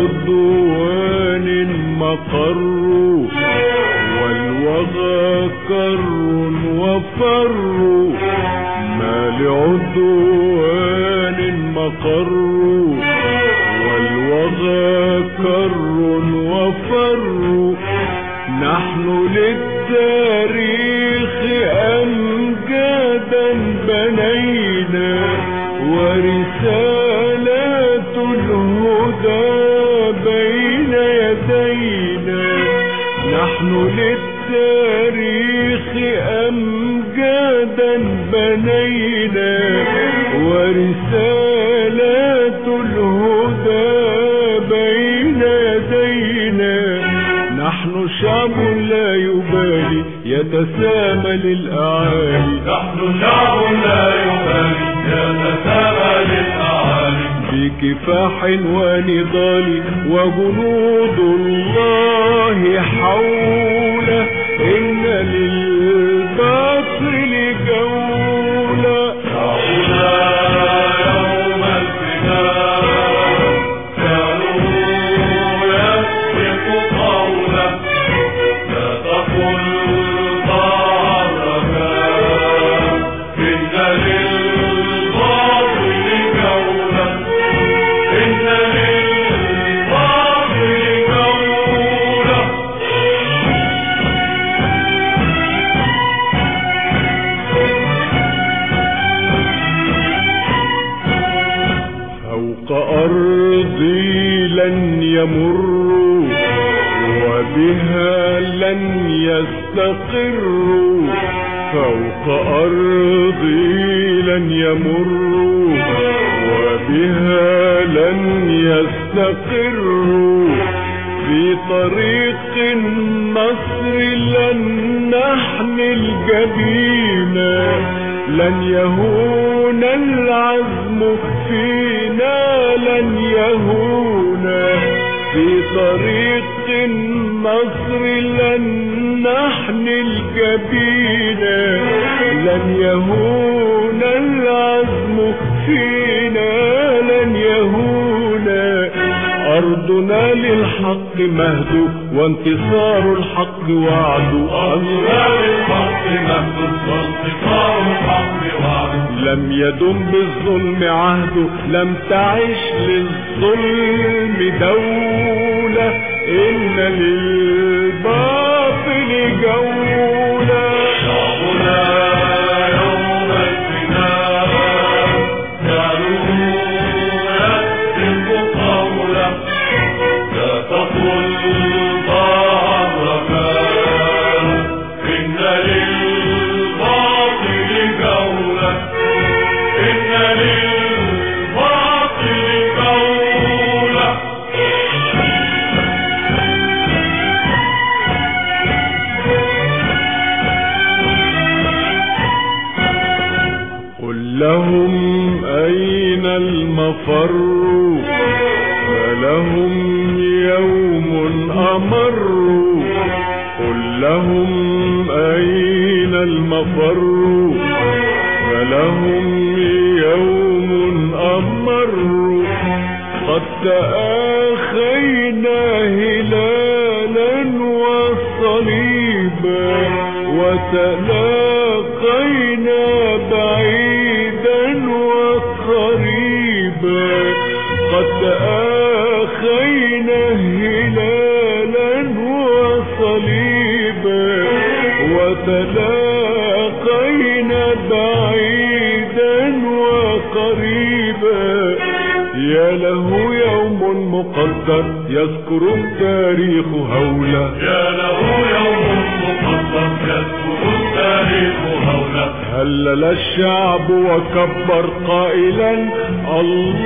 لعدوان مقر والوغى كر وفر ما لعدوان مقر والوغى كر وفر نحن للتاريخ أمجادا بنينا ورسالات الهدى بين يدينا نحن للتاريخ أمجادا بنينا ورسالات الهدى بين يدينا نحن شعب لا يبالي يتسامى للأعالي نحن شعب لا يبالي يتسامى للأعالي بكفاح ونضال وجنود الله حوله إن للباطل جولة شعبنا يوم الفداء كانوا يسبق قوله لا تقل ضعفك إن للباطل جولة إن للباطل جولة فوق أرضي لن يمروا وبها لن يستقروا فوق أرضي لن يمروا وبها لن يستقروا في طريق النصر لن نحمل جبينا لن يهون العزم فينا لن يهون في طريق النصر لن نحمل جبينا لن يهون العزم فينا لن يهون أرضنا للحق مهد وانتصار الحق وعد أرضنا للحق مهد وانتصار الحق وعد لم يدم بالظلم عهد لم تعش للظلم دولة إن للباطل جولة شعبنا يوم الفداء كانوا يسبق قوله لا تقل ضعفك إن للباطل جولة إن للباطل جولة قل لهم أين المفر فلهم يوم أمر قل لهم أين المفر فلهم يوم أمر قد تآخينا هلالا وصليبا وتلاقينا بعيدا وقريبا قد تآخينا هلالا وصليبا وتلاقينا بعيدا وقريبا يا له يوم مقدر يذكر التاريخ هولا يا له يوم مقدر يذكر التاريخ هولا هلل الشعب وكبر قائلا الله